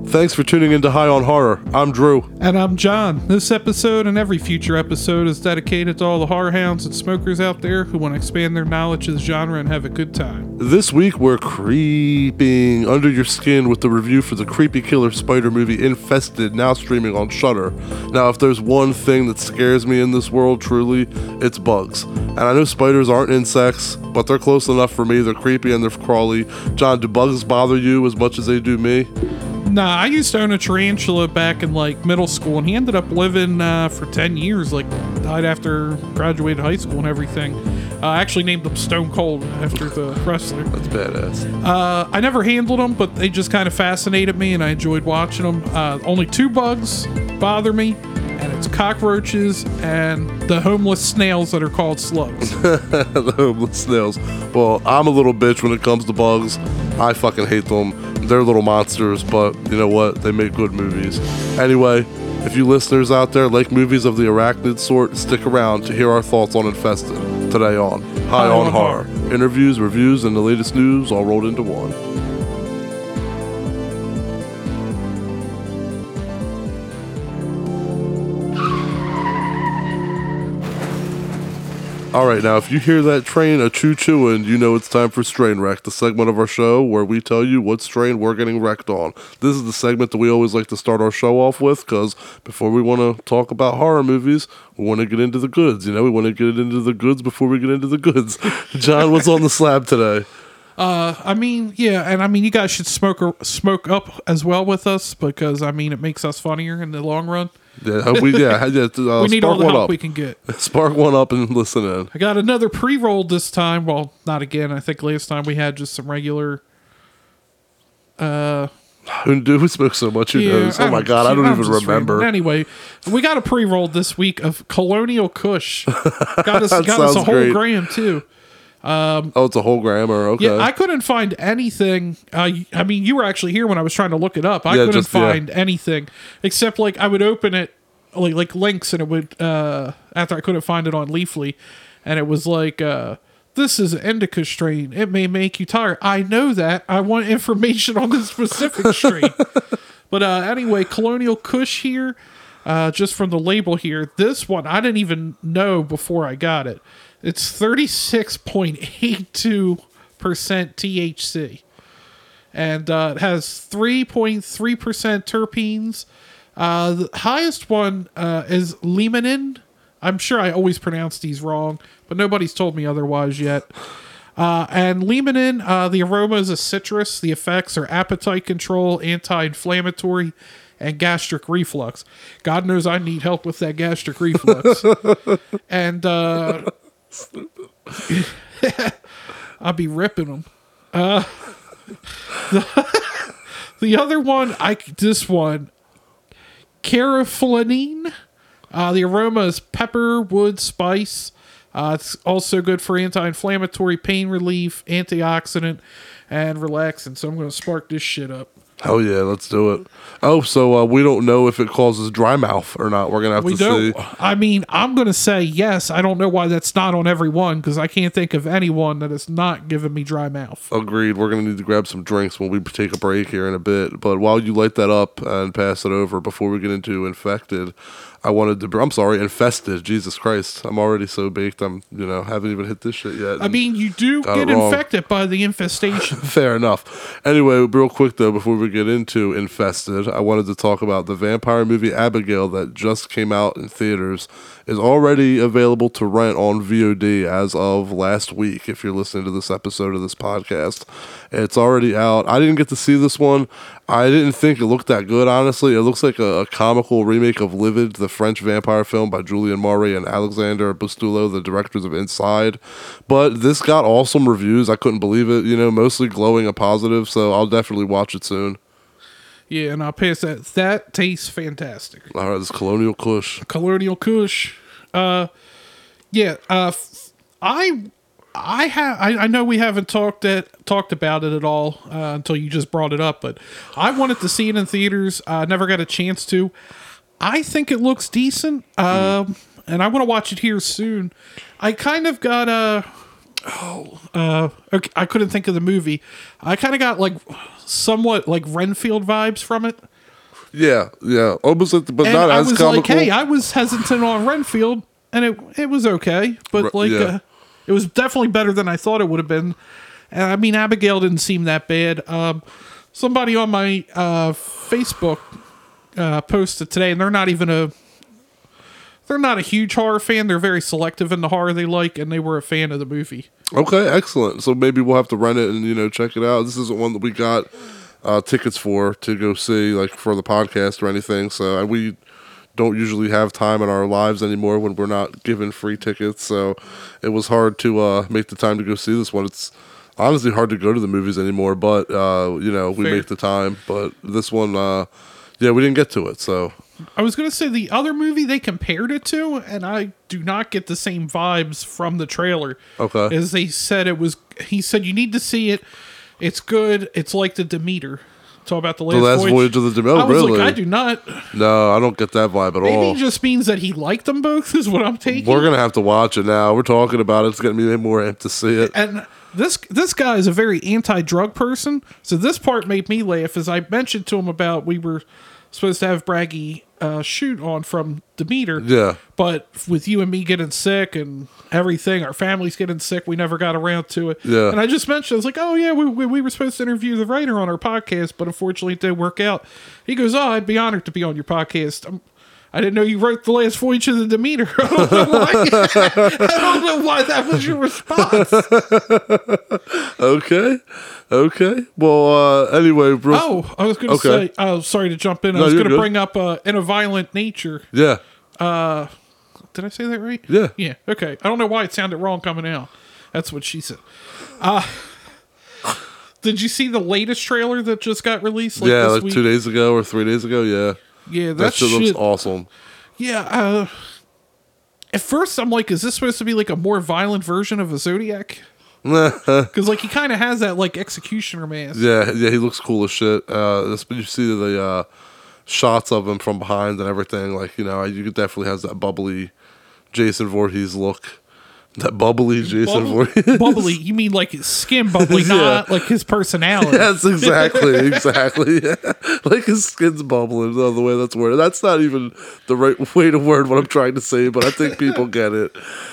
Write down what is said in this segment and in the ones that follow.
Thanks for tuning into High on Horror. I'm Drew. And I'm John. This episode and every future episode is dedicated to all the horror hounds and smokers out there who want to expand their knowledge of the genre and have a good time. This week we're creeping under your skin with the review for the creepy killer spider movie Infested, now streaming on Shudder. Now, if there's one thing that scares me in this world, truly, it's bugs. And I know spiders aren't insects, but they're close enough for me. They're creepy and they're crawly. John, do bugs bother you as much as they do me? Nah, I used to own a tarantula back in middle school, and he ended up living for 10 years, died after graduated high school and everything. I actually named him Stone Cold after the wrestler. That's badass. I never handled them, but they just kind of fascinated me, and I enjoyed watching them. Only two bugs bother me, and it's cockroaches and the homeless snails that are called slugs. The homeless snails. Well, I'm a little bitch when it comes to bugs. I fucking hate them. They're little monsters, but you know what? They make good movies. Anyway, if you listeners out there like movies of the arachnid sort, stick around to hear our thoughts on Infested today on High on Horror. Interviews, reviews, and the latest news all rolled into one. Alright, now if you hear that train a choo-chooing, you know it's time for Strain Wreck, the segment of our show where we tell you what strain we're getting wrecked on. This is the segment that we always like to start our show off with, because before we want to talk about horror movies, we want to get into the goods. You know, we want to get into the goods before we get into the goods. John, what's on the slab today? You guys should smoke up as well with us, because, it makes us funnier in the long run. Yeah, we need all the help we can get. Spark one up and listen in. I got another pre-roll this time. Well, not again. I think last time we had just some regular. Who smokes so much? Who knows? Oh my God, I don't even remember. Anyway, we got a pre-roll this week of Colonial Kush. Got us a whole great. gram too. It's a whole grammer. Okay. Yeah, I couldn't find anything. You were actually here when I was trying to look it up. I couldn't find anything except I would open it like links, and it would after I couldn't find it on Leafly, and it was this is an indica strain. It may make you tired. I know that. I want information on the specific strain. But anyway, Colonial Kush here, just from the label here. This one I didn't even know before I got it. It's 36.82% THC. And it has 3.3% terpenes. The highest one is limonene. I'm sure I always pronounce these wrong, but nobody's told me otherwise yet. And limonene, the aroma is a citrus. The effects are appetite control, anti-inflammatory, and gastric reflux. God knows I need help with that gastric reflux. And I'll be ripping them. The other one, caroflanine. The aroma is pepper, wood, spice. It's also good for anti-inflammatory, pain relief, antioxidant, and relaxant. So I'm going to spark this shit up. Oh yeah, let's do it. Oh, so we don't know if it causes dry mouth or not. We're gonna have to see. I'm gonna say yes. I don't know why that's not on every one, because I can't think of anyone that is not giving me dry mouth. Agreed. We're gonna need to grab some drinks when we take a break here in a bit. But while you light that up and pass it over, before we get into Infested, Jesus Christ. I'm already so baked. Haven't even hit this shit yet. You do get infected by the infestation. Fair enough. Anyway, real quick though, before we get into Infested, I wanted to talk about the vampire movie Abigail that just came out in theaters. Is already available to rent on VOD as of last week. If you're listening to this episode of this podcast, it's already out. I didn't get to see this one. I didn't think it looked that good, honestly. It looks like a comical remake of Livid, the French vampire film by Julien Maury and Alexandre Bustillo, the directors of Inside. But this got awesome reviews. I couldn't believe it. Mostly glowing and positive, so I'll definitely watch it soon. Yeah, and I'll pass that. That tastes fantastic. All right, this Colonial Kush. Colonial Kush. I know we haven't talked about it at all until you just brought it up, but I wanted to see it in theaters. I never got a chance to. I think it looks decent, and I want to watch it here soon. I kind of got I couldn't think of the movie. I kind of got somewhat like Renfield vibes from it. Yeah, almost like, but And not I as was comical. like, hey, I was hesitant on Renfield, and it was okay, but it was definitely better than I thought it would have been. And I mean, Abigail didn't seem that bad. Somebody on my Facebook posted today, and they're not a huge horror fan. They're very selective in the horror they like, and they were a fan of the movie. Okay, excellent. So maybe we'll have to rent it and check it out. This isn't one that we got tickets for to go see, like for the podcast or anything. So we don't usually have time in our lives anymore when we're not given free tickets. So it was hard to make the time to go see this one. It's honestly hard to go to the movies anymore, but we make the time. But this one, we didn't get to it. So I was going to say the other movie they compared it to, and I do not get the same vibes from the trailer. Okay, as they said it was. He said you need to see it. It's good. It's like the Demeter. Talk about the last voyage of the Demeter. I was really? like, I do not. No, I don't get that vibe at all. Maybe it just means that he liked them both. Is what I'm taking. We're gonna have to watch it now. We're talking about it. It's getting me more amped to see it. And this guy is a very anti-drug person, so this part made me laugh. As I mentioned to him about we were supposed to have Braggy shoot on from Demeter. Yeah. But with you and me getting sick and everything, our family's getting sick, we never got around to it. Yeah. And I just mentioned, I was like, oh, yeah, we were supposed to interview the writer on our podcast, but unfortunately it didn't work out. He goes, oh, I'd be honored to be on your podcast. I didn't know you wrote The Last Voyage of the Demeter. I don't know why, I don't know why that was your response. Okay. Well, anyway, bro. Oh, I was going to say, sorry to jump in. I was going to bring up In a Violent Nature. Yeah. Did I say that right? Yeah. Yeah. Okay. I don't know why it sounded wrong coming out. That's what she said. Did you see the latest trailer that just got released? Like 2 days ago or 3 days ago. Yeah. Yeah, that shit looks awesome. Yeah. At first, I'm like, is this supposed to be like a more violent version of a Zodiac? Because like he kind of has that like executioner mask. Yeah, he looks cool as shit. You see the shots of him from behind and everything. Like you could definitely has that bubbly Jason Voorhees look. That bubbly Jason Voorhees. Bubbly? You mean like his skin bubbly, not like his personality? Yes, exactly. Yeah. Like his skin's bubbling. The way that's worded. That's not even the right way to word what I'm trying to say, but I think people get it.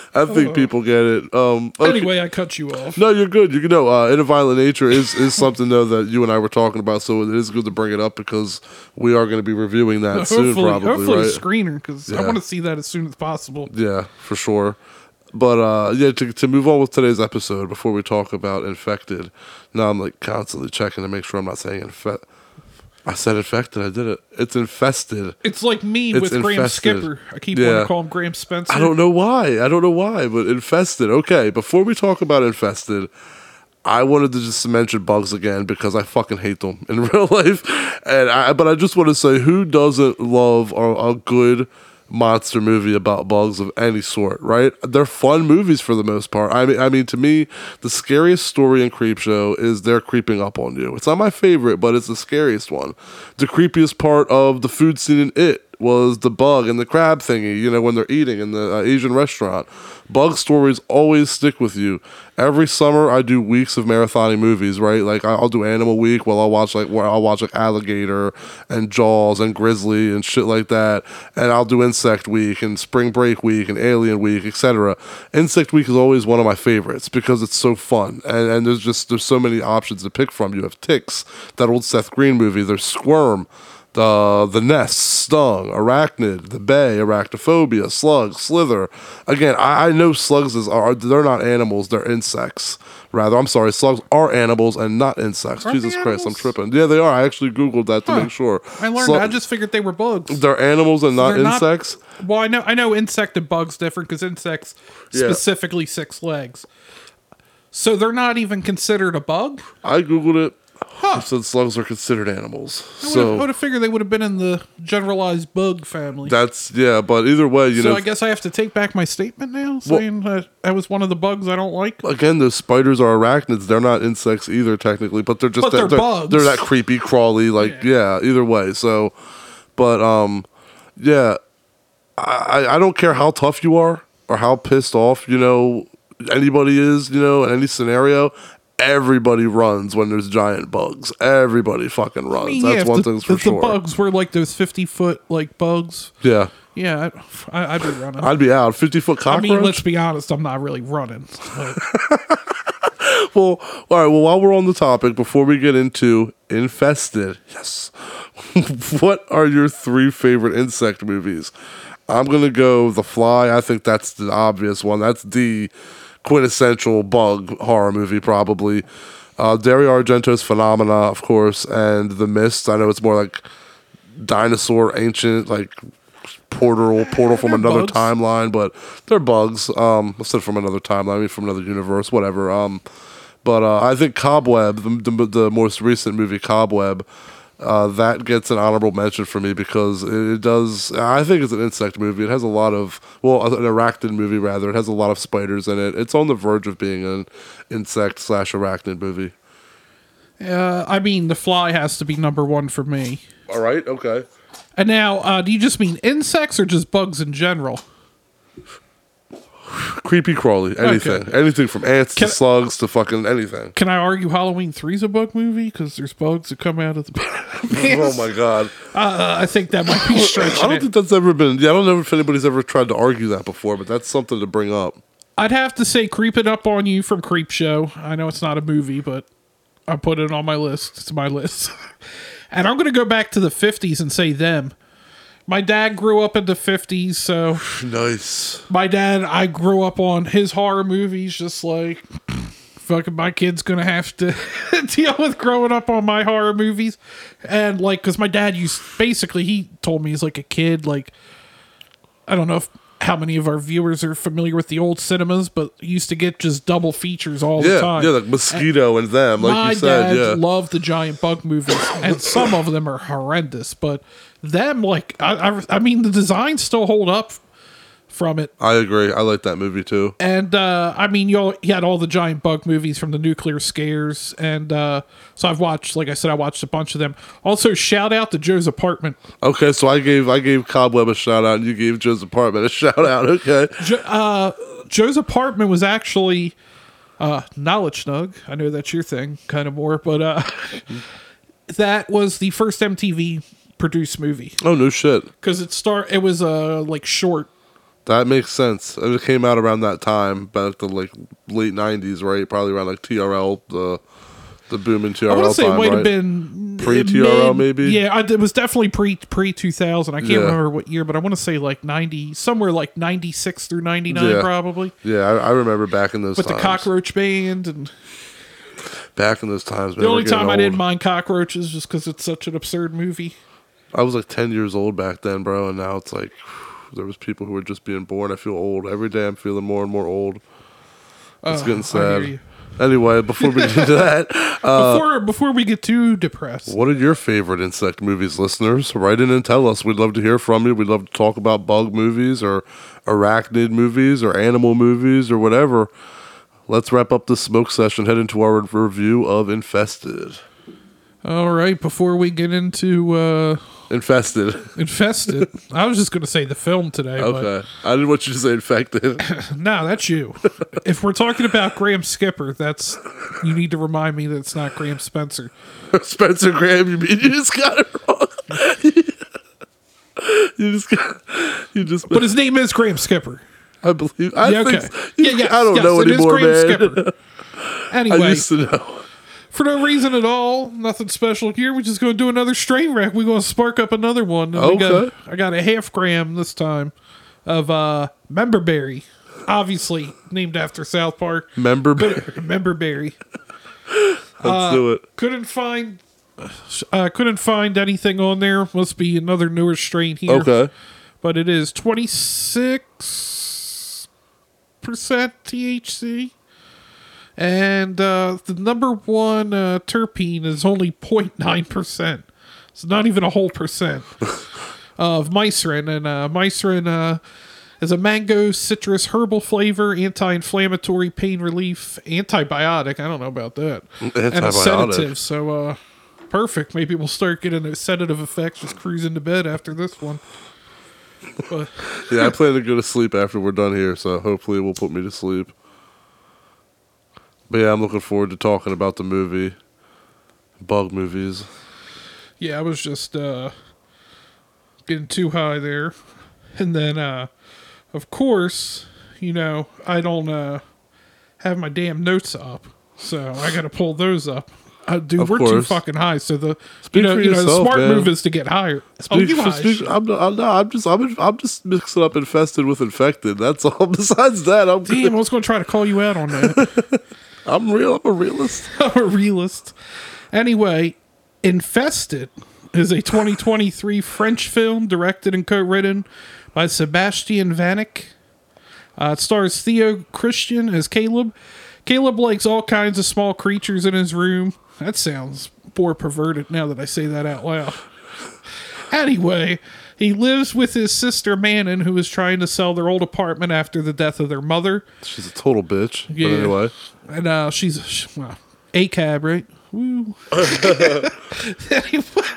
Okay. Anyway, I cut you off. No, you're good. In a Violent Nature is something though that you and I were talking about, so it is good to bring it up because we are going to be reviewing that soon, probably. Hopefully, right? A screener because I want to see that as soon as possible. Yeah, for sure. But to move on with today's episode, before we talk about Infected, now I'm like constantly checking to make sure I'm not saying infected. I said Infected. I did it. It's Infested. It's like me with Graham Skipper. I keep wanting to call him Graham Spencer. I don't know why, but Infested. Okay, before we talk about Infested, I wanted to just mention bugs again because I fucking hate them in real life. But I just want to say, who doesn't love a good monster movie about bugs of any sort, right? They're fun movies for the most part. I mean, to me, the scariest story in Creepshow is they're creeping up on you. It's not my favorite, but it's the scariest one. The creepiest part of the food scene in It was the bug and the crab thingy, when they're eating in the Asian restaurant. Bug stories always stick with you. Every summer I do weeks of marathoning movies, right? Like I'll do Animal Week, I'll watch Alligator and Jaws and Grizzly and shit like that. And I'll do Insect Week and Spring Break Week and Alien Week, etc. Insect Week is always one of my favorites because it's so fun. And there's so many options to pick from. You have Ticks, that old Seth Green movie. There's Squirm. The Nest, Stung, Arachnid, The Bay, Arachnophobia, Slug, Slither. Again, I know slugs they're not animals, they're insects. Rather, I'm sorry, slugs are animals and not insects. Jesus Christ, I'm tripping. Yeah, they are. I actually Googled that to make sure. I learned that. I just figured they were bugs. They're animals and not insects? Well, I know insect and bugs different because insects specifically 6 legs. So they're not even considered a bug? I Googled it. It said slugs are considered animals. I would have figured they would have been in the generalized bug family. But either way, So I guess I have to take back my statement now, saying that was one of the bugs I don't like. Again, those spiders are arachnids. They're not insects either, technically, but they're just they're bugs. They're that creepy, crawly, either way. So, but I don't care how tough you are or how pissed off anybody is, in any scenario. everybody runs when there's giant bugs. Everybody fucking runs. I mean, That's one thing's for sure. If the bugs were like those 50-foot like bugs, yeah, I'd be running. I'd be out. 50-foot cockroach. I mean, let's be honest, I'm not really running. Well, all right. Well, while we're on the topic, before we get into Infested, yes, what are your 3 favorite insect movies? I'm gonna go The Fly. I think that's the obvious one. That's the quintessential bug horror movie, probably. Dario Argento's Phenomena, of course, and The Mist. I know it's more like dinosaur, ancient, like portal from another bugs. timeline, but they're bugs. I said from another timeline, I mean from another universe, whatever. But I think Cobweb, the most recent movie, Cobweb, that gets an honorable mention for me because it does. I think it's an insect movie. It has a lot of, well, an arachnid movie rather. It has a lot of spiders in it. It's on the verge of being an insect/arachnid movie. I mean, The Fly has to be number 1 for me. All right, okay. And now, do you just mean insects or just bugs in general? Creepy crawly, anything. Okay. Anything from ants to slugs to fucking anything. Can I argue Halloween 3's a bug movie? Because there's bugs that come out of the Oh my god. I think that might be stretching I don't think that's ever been, I don't know if anybody's ever tried to argue that before, but that's something to bring up. I'd have to say Creeping Up on You from Creepshow. I know it's not a movie, but I put it on my list. It's my list. And I'm going to go back to the 50s and say Them. My dad grew up in the 50s, so... Nice. My dad, I grew up on his horror movies, just like... Fucking my kid's going to have to deal with growing up on my horror movies. And, like, because my dad basically, he told me he's like a kid, like... I don't know how many of our viewers are familiar with the old cinemas, but used to get just double features all the time. Yeah, like Mosquito and Them, like you said. My dad loved the giant bug movies, and some of them are horrendous, but Them, like, I mean, the designs still hold up from it. I agree. I like that movie too. And I mean, you had all the giant bug movies from the nuclear scares, and so I've watched, like I said, I watched a bunch of them. Also, shout out to Joe's Apartment. Okay, so I gave Cobweb a shout out, and you gave Joe's Apartment a shout out. Okay, Joe's Apartment was actually Knowledge Snug. I know that's your thing, kind of more, but that was the first MTV produced movie. Oh no shit! Because it was like short. That makes sense. It came out around that time, back the like late '90s, right? Probably around like TRL, the boom in TRL. I want to say time, it might right? have been pre-TRL, maybe. Yeah, it was definitely pre 2000. I can't remember what year, but I want to say like 90, somewhere like 96 through 99, probably. Yeah, I remember back in those with times. The Cockroach Band and. Back in those times, the only time I didn't mind Cockroaches just because it's such an absurd movie. I was like 10 years old back then, bro, and now it's like. There was people who were just being born. I feel old. Every day I'm feeling more and more old. It's getting sad. Anyway, before we get into that... before we get too depressed. What are your favorite insect movies, listeners? Write in and tell us. We'd love to hear from you. We'd love to talk about bug movies or arachnid movies or animal movies or whatever. Let's wrap up this smoke session. Head into our review of Infested. All right, before we get into... Infested. I was just going to say the film today. Okay. I didn't want you to say Infected. No, that's you. If we're talking about Graham Skipper, you need to remind me that it's not Graham Spencer. Spencer Graham, you just got it wrong. But his name is Graham Skipper. I believe. I don't know anymore, man. Skipper. Anyway. I used to know. For no reason at all, nothing special here. We're just going to do another strain wreck. We're going to spark up another one. Okay. I got a half gram this time of Memberberry. Obviously named after South Park. Memberberry. Let's do it. Couldn't find anything on there. Must be another newer strain here. Okay. But it is 26% THC. And the number one terpene is only 0.9%. It's not even a whole percent of mycerin. And mycerin is a mango citrus herbal flavor, anti-inflammatory, pain relief, antibiotic. I don't know about that. And a sedative. So perfect. Maybe we'll start getting a sedative effect just cruising to bed after this one. But yeah, I plan to go to sleep after we're done here. So hopefully it will put me to sleep. But yeah, I'm looking forward to talking about the movie. Bug movies. Yeah, I was just getting too high there. And then, of course, I don't have my damn notes up. So I got to pull those up. Dude, we're too fucking high. So the smart move is to get higher. I'm just mixing up infested with infected. That's all. Besides that, I'm damn. I was going to try to call you out on that. I'm a realist. I'm a realist. Anyway, Infested is a 2023 French film directed and co-written by Sebastian Vanek. It stars Theo Christian as Caleb. Caleb likes all kinds of small creatures in his room. That sounds more perverted now that I say that out loud. Anyway, he lives with his sister Manon, who is trying to sell their old apartment after the death of their mother. She's a total bitch. Yeah. But anyway. And she's a cab, right? Woo. Anyway,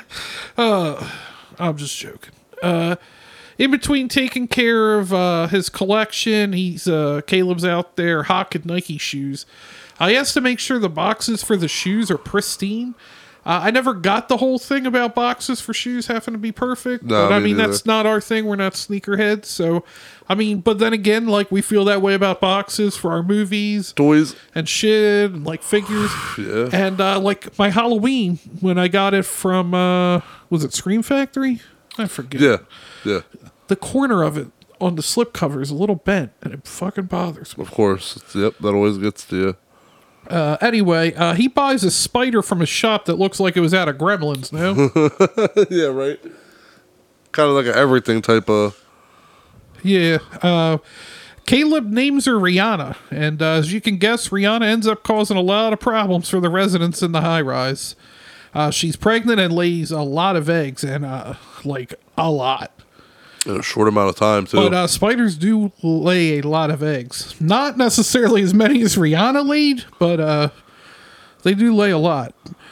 I'm just joking. In between taking care of his collection, Caleb's out there hawking Nike shoes. He has to make sure the boxes for the shoes are pristine. I never got the whole thing about boxes for shoes having to be perfect. No, but I mean, that's not our thing. We're not sneakerheads. So, I mean, but then again, like, we feel that way about boxes for our movies. Toys. And shit, and, like, figures. Yeah. And, like, my Halloween, when I got it from, was it Scream Factory? I forget. Yeah, yeah. The corner of it on the slip cover is a little bent, and it fucking bothers me. Of course. Yep, that always gets to you. Anyway, he buys a spider from a shop that looks like it was out of Gremlins now. Yeah, right. Kind of like an everything type of... Yeah. Caleb names her Rihanna, and as you can guess, Rihanna ends up causing a lot of problems for the residents in the high-rise. She's pregnant and lays a lot of eggs, and like a lot. In a short amount of time, too. But spiders do lay a lot of eggs. Not necessarily as many as Rihanna laid, but they do lay a lot.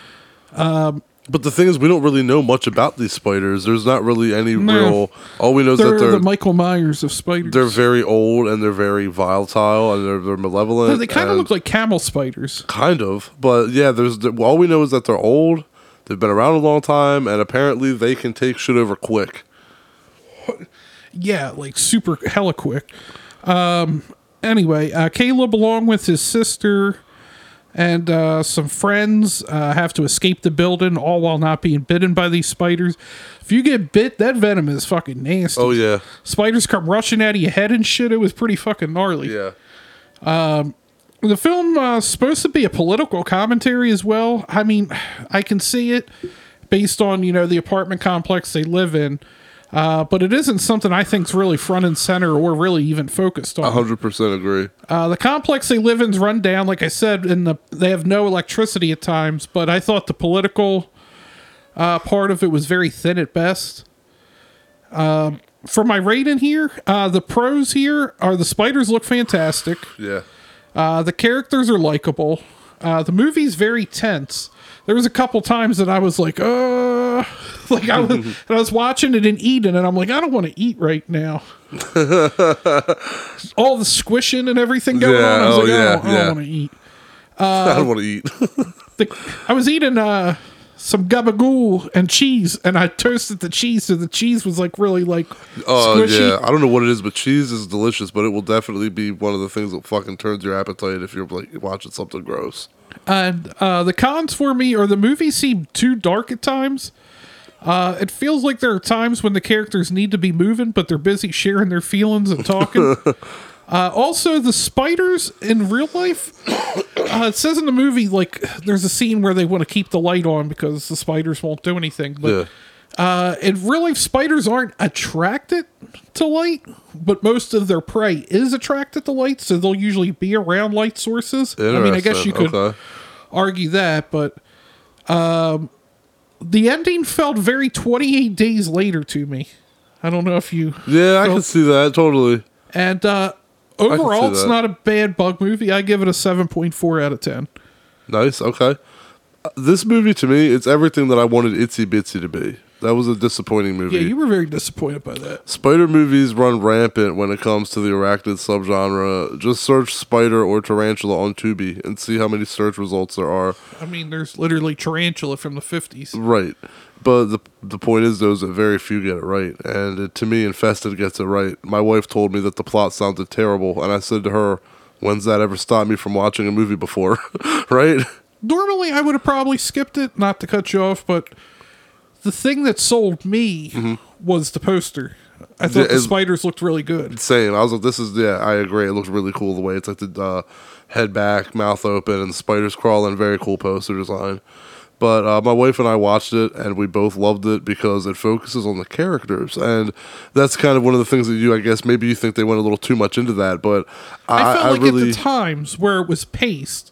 But the thing is, we don't really know much about these spiders. There's not really any real... All we know is that they're the Michael Myers of spiders. They're very old, and they're very volatile, and they're malevolent. They kind of look like camel spiders. Kind of. But yeah, all we know is that they're old, they've been around a long time, and apparently they can take shit over quick. Yeah, like super hella quick. Anyway, Caleb, along with his sister and some friends, have to escape the building, all while not being bitten by these spiders. If you get bit, that venom is fucking nasty. Oh, yeah. Spiders come rushing out of your head and shit. It was pretty fucking gnarly. Yeah. The film is supposed to be a political commentary as well. I mean, I can see it based on, the apartment complex they live in. But it isn't something I think is really front and center or really even focused on. 100% agree. The complex they live in is run down, like I said, and they have no electricity at times, but I thought the political part of it was very thin at best. For my rating here, the pros here are the spiders look fantastic. Yeah. The characters are likable. The movie's very tense. There was a couple times that I was like, like I was watching it and eating, and I'm like, I don't want to eat right now. All the squishing and everything going on. I was like, I don't want to eat. I don't want to eat. I was eating some gabagool and cheese, and I toasted the cheese, so the cheese was like really like squishy. Yeah, I don't know what it is, but cheese is delicious, but it will definitely be one of the things that fucking turns your appetite if you're like watching something gross. And the cons for me are the movie seemed too dark at times. It feels like there are times when the characters need to be moving, but they're busy sharing their feelings and talking. Also, the spiders in real life, it says in the movie, like, there's a scene where they want to keep the light on because the spiders won't do anything. But in real life, spiders aren't attracted to light, but most of their prey is attracted to light, so they'll usually be around light sources. I mean, I guess you could argue that, but the ending felt very 28 Days Later to me. I don't know if you... Yeah, I can see that, totally. And overall, it's not a bad bug movie. I give it a 7.4 out of 10. Nice, okay. This movie, to me, it's everything that I wanted Itsy Bitsy to be. That was a disappointing movie. Yeah, you were very disappointed by that. Spider movies run rampant when it comes to the arachnid subgenre. Just search spider or tarantula on Tubi and see how many search results there are. I mean, there's literally tarantula from the 50s. Right. But the point is, though, is that very few get it right. And to me, Infested gets it right. My wife told me that the plot sounded terrible, and I said to her, when's that ever stopped me from watching a movie before? Right? Normally, I would have probably skipped it, not to cut you off, but the thing that sold me was the poster. I thought the spiders looked really good. Same. I was like, I agree. It looks really cool the way it's like the head back, mouth open, and the spiders crawling. Very cool poster design. But my wife and I watched it, and we both loved it because it focuses on the characters. And that's kind of one of the things that I guess, maybe you think they went a little too much into that. But I felt like really, at the times where it was paced,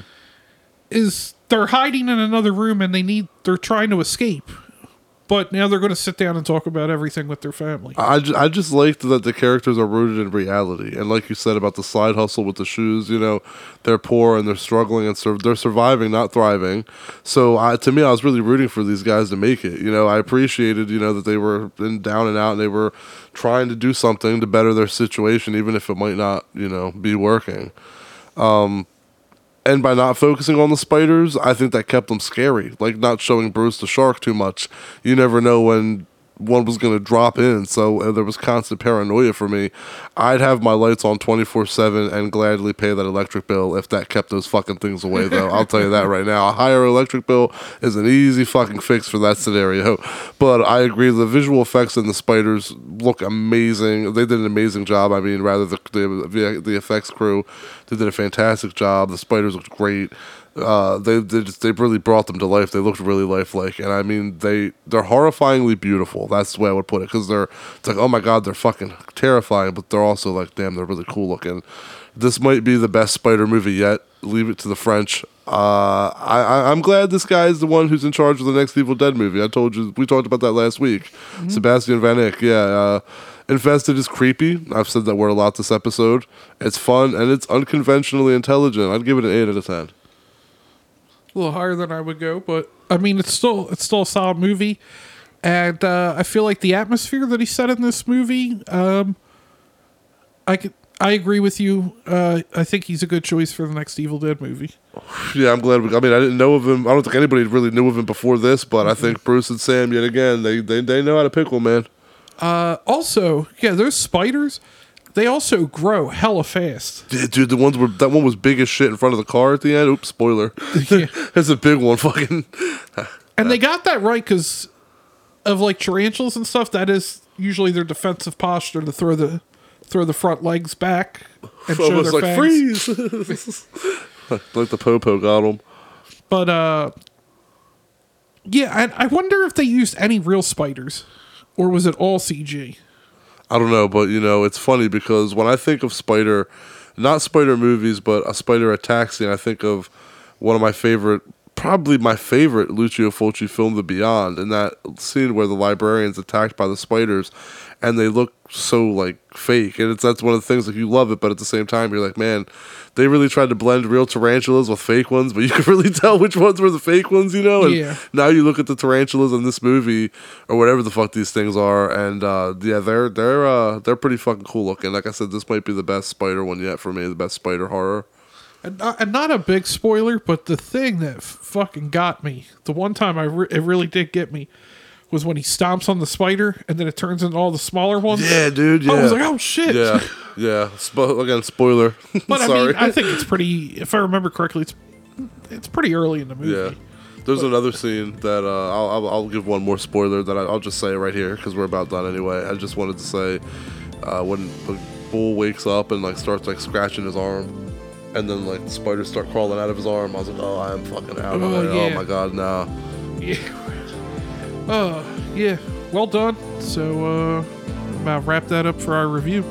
is they're hiding in another room and they're trying to escape. But now they're going to sit down and talk about everything with their family. I just liked that the characters are rooted in reality. And like you said about the side hustle with the shoes, they're poor and they're struggling and they're surviving, not thriving. So to me, I was really rooting for these guys to make it. I appreciated, that they were down and out and they were trying to do something to better their situation, even if it might not, be working. And by not focusing on the spiders, I think that kept them scary. Like not showing Bruce the shark too much. You never know when one was going to drop in. So there was constant paranoia for me. I'd have my lights on 24/7 and gladly pay that electric bill if that kept those fucking things away, though. I'll tell you that right now. A higher electric bill is an easy fucking fix for that scenario. But I agree. The visual effects in the spiders look amazing. They did an amazing job. I mean, rather the effects crew, they did a fantastic job. The spiders looked great. They really brought them to life. They looked really lifelike, and I mean they're horrifyingly beautiful. That's the way I would put it, because it's like, oh my god, they're fucking terrifying, but they're also like, damn, they're really cool looking. This might be the best spider movie yet. Leave it to the French. I'm glad this guy is the one who's in charge of the next Evil Dead movie. I told you, we talked about that last week. Sebastian Van Eyck, yeah. Infested is creepy. I've said that word a lot this episode. It's fun and it's unconventionally intelligent. I'd give it an 8 out of 10. A little higher than I would go, but I mean, it's still a solid movie, and I feel like the atmosphere that he set in this movie, I agree with you. I think he's a good choice for the next Evil Dead movie. Yeah, I'm glad. I didn't know of him. I don't think anybody really knew of him before this, but I think Bruce and Sam, yet again, they know how to pick one, man. Also, yeah, those spiders, they also grow hella fast. Yeah, dude, that one was big as shit in front of the car at the end. Oops, spoiler. Yeah. That's a big one, fucking. And they got that right because of like tarantulas and stuff. That is usually their defensive posture to throw the front legs back and show their fangs. Freeze. Like the Popo got them. But yeah, I wonder if they used any real spiders, or was it all CG? I don't know, but it's funny because when I think of spider, not spider movies, but a spider attack scene, I think of one of my favorite, probably my favorite Lucio Fulci film, The Beyond, and that scene where the librarian's attacked by the spiders, and they look so like fake, and that's one of the things, like, you love it, but at the same time you're like, man, they really tried to blend real tarantulas with fake ones, but you could really tell which ones were the fake ones, and yeah. Now you look at the tarantulas in this movie or whatever the fuck these things are, and yeah, they're pretty fucking cool looking. Like I said, this might be the best spider one yet for me, the best spider horror. And not a big spoiler, but the thing that fucking got me, the one time it really did get me, was when he stomps on the spider and then it turns into all the smaller ones. Yeah, dude. Yeah. I was like, oh shit. Yeah. Again, spoiler. But I mean, I think it's pretty. If I remember correctly, it's pretty early in the movie. Yeah. There's another scene that I'll give one more spoiler that I'll just say right here because we're about done anyway. I just wanted to say when the bull wakes up and like starts like scratching his arm, and then like the spiders start crawling out of his arm. I was like, oh, I am fucking out. Oh my god, no. Yeah. Yeah. Well done. So, about wrap that up for our review.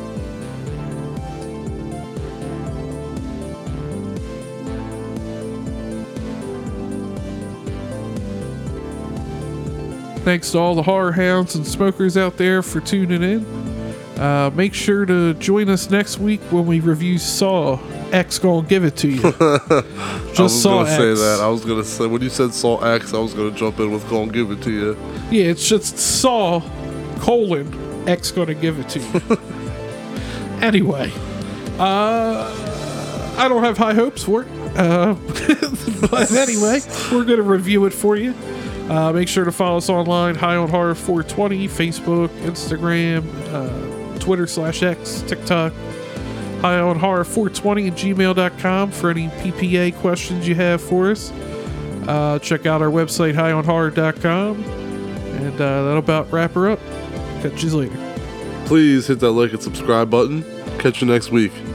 Thanks to all the horror hounds and smokers out there for tuning in. Make sure to join us next week when we review Saw. X gonna give it to you. Just Saw X. I was gonna say that. I was gonna say when you said Saw X, I was gonna jump in with gonna give it to you. Yeah, it's just Saw : X gonna give it to you. Anyway, I don't have high hopes for it. But anyway, we're gonna review it for you. Make sure to follow us online, High on Horror 420, Facebook, Instagram, Twitter/X, TikTok, High on Horror 420 at gmail.com for any PPA questions you have for us. Check out our website, highonhorror.com. And that'll about wrap her up. Catch you later. Please hit that like and subscribe button. Catch you next week.